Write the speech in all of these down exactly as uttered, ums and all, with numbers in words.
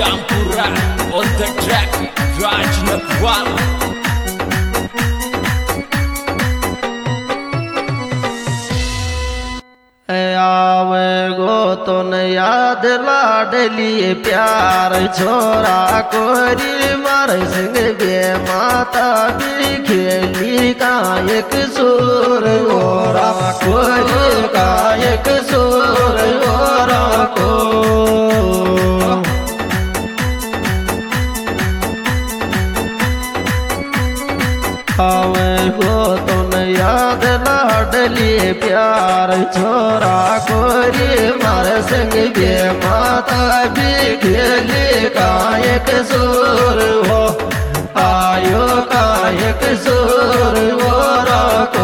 Jampura on the track, Raj Nakwal. आवे गो तो न याद लाडली प्यार छोरा कोरी मारे संग बे माता भी खेली का एक सुर गोरा कोरी का एक सुर गोरा को आवे गो तो न याद लाडली प्यार छोरा कोरी मारे संग बे माता भी खेली का एक सुर हो आयो का एक सुर गोरा को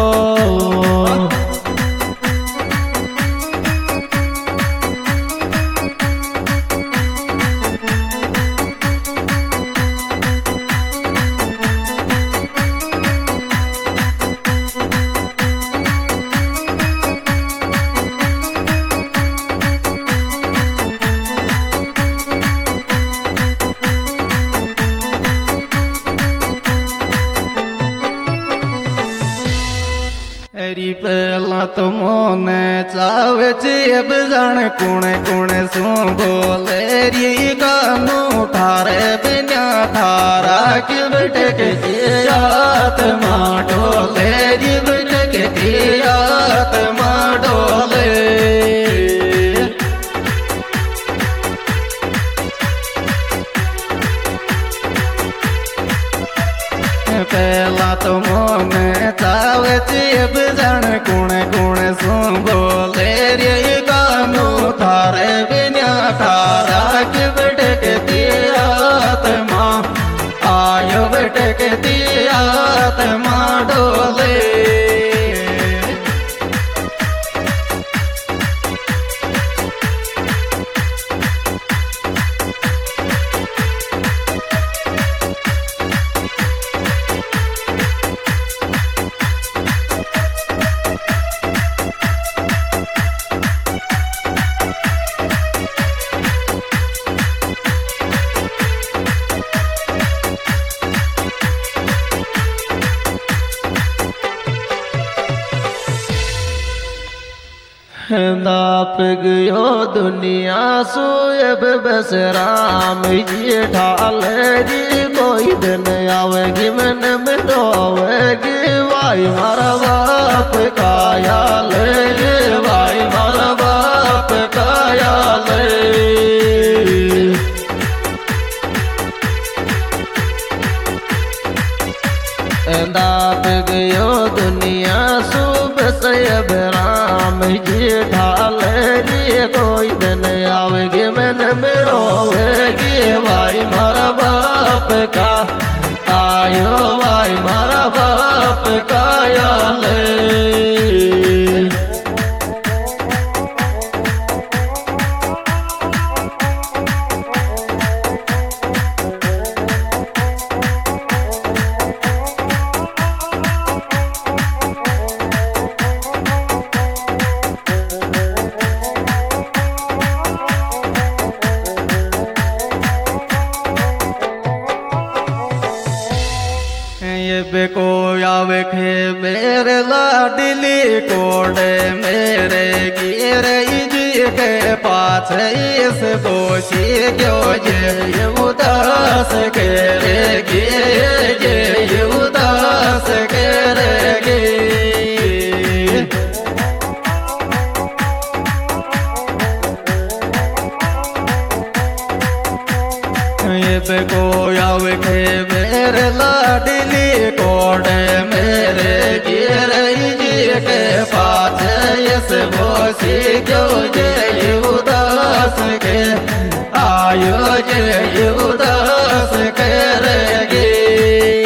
पहला तो मोने चावे जेब जान कुणे कुणे सो बोले री कानू ठारे बिना ठारा कि बेटे के दियात माडोले री बेटे के दियात माडोले पहला तो मोने चावे जेब जान कुणे कुणे सो बोले रे कानू थारे बिना थारा कि बेटे के दियात माँ आयो बेटे के दियात माँ डोले दाप गयो दुनिया सोएब बस राम जी ढाल जी कोई दिन आवेगी मन में रोवेगी भाई मारा बाप काया ले भाई मारा बाप काया ले दाप गयो दुनिया सुबह सैब राम जी ढाल जी कोई दिन आवेगी मन में रोवेगी भाई मारा बाप का आयो भाई मारा बाप का ले को आवे खे मेरे लाडली कोड़े मेरे गिरे जी के पास इस दोषी क्यों जे उदास के रे गे जे उदास के रे गे को आवे खे मेरे लाडली कोड़े मेरे गिरे जी के पास इस बोसी क्यों जे उदास के आयो जे उदास के रे गे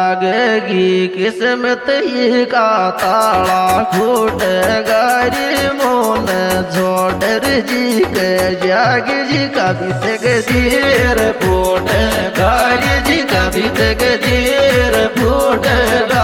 जागेगी किस्मत ही का ताला फूट गारी मोन झोटर जी के जाग जी का बीत गदीर फूट गारी जी का बीत गदीर फूट गा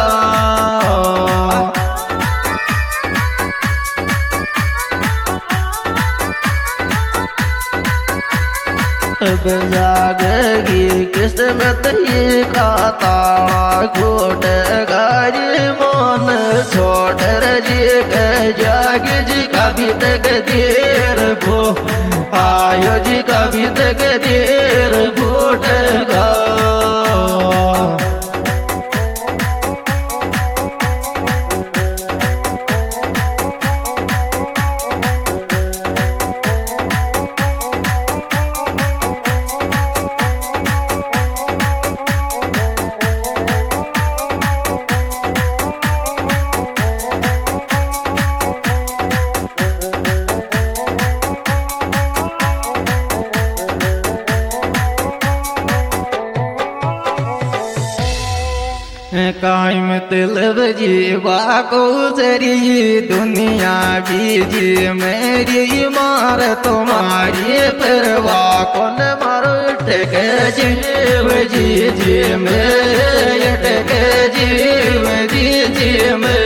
अब जागेगी किस्मत ही का ताला घोट गारी मोन छोट जी के जाग जी का भी तक देर भो आयो जी का भी तक देर घोट गा कायम तिलब जीवा को जरी दुनिया बीजी मेरी मार तुम्हारी परवा कौन मारो टके जीव जी जी में टके जीव जी जी में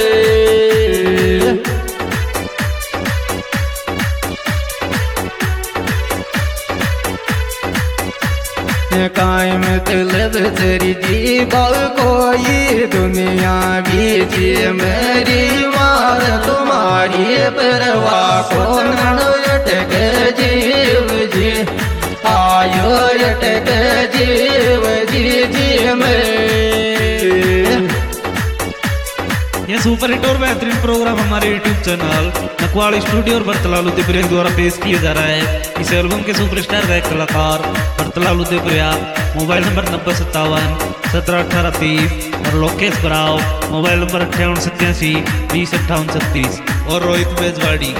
कायम तिलब तेरी जीवा कोई दुनिया बीजी मेरी मार तुम्हारी परवा कौन अटक जीव जी आयो अटक जीव जी जी में यह सुपर हिट और बेहतरीन प्रोग्राम हमारे यूट्यूब चैनल नकवाड़ स्टूडियो और बरतलाल उदयपुरिया द्वारा पेश किया जा रहा है। इस एल्बम के सुपरस्टार गायक कलाकार बरतलाल उदयपुरिया, मोबाइल नंबर नब्बे सत्तावन सत्रह अठारह तीस और लोकेश बराव, मोबाइल नंबर अट्ठावन सत्तासी बीस अट्ठावन छत्तीस और रोहित बेजवाड़ी।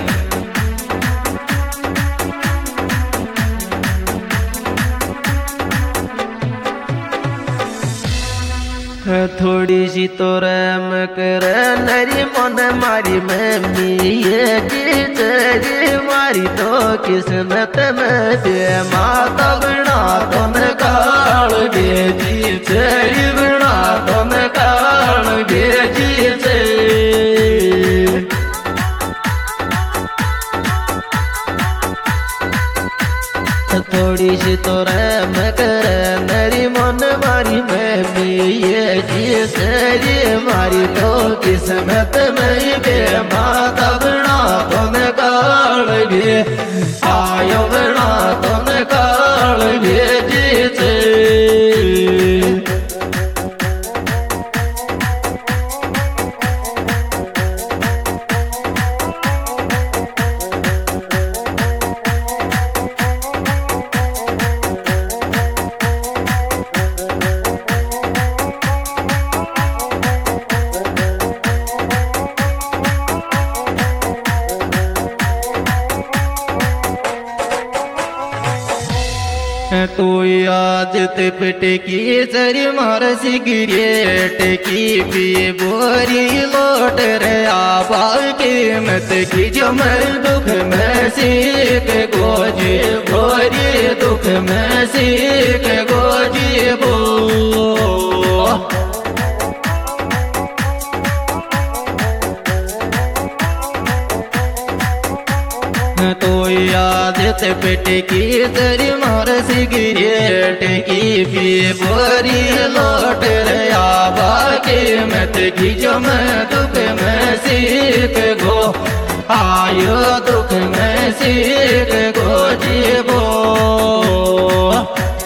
थोड़ी सी तो रैम कर नरी मन मारी मम्मी ये टीचरी मारी तो किस्मत में दे माता बिना तुम काल भेजी चरी बिना तुम काल भेजी से थोड़ी सी तो रैम कर नरी मन मारी मम्मी ये जी सरी मारी तो किस्मत में बे माता बिना तुम काल भी आयो बिना तुम काल भेजी से तो याद ते पिटे की सरी मार सिगरेट की पी बोरी लोट रे आबा की मत की जो मैं दुख में सीख गोजी बोरी दुख में सीख गोजी बो तो याद ते पेटे की सरी मार सिगरेट की पी बोरी लोट रे आबा की मत की जो मैं दुख में सीख गो आयो दुख में सीख गो जीवो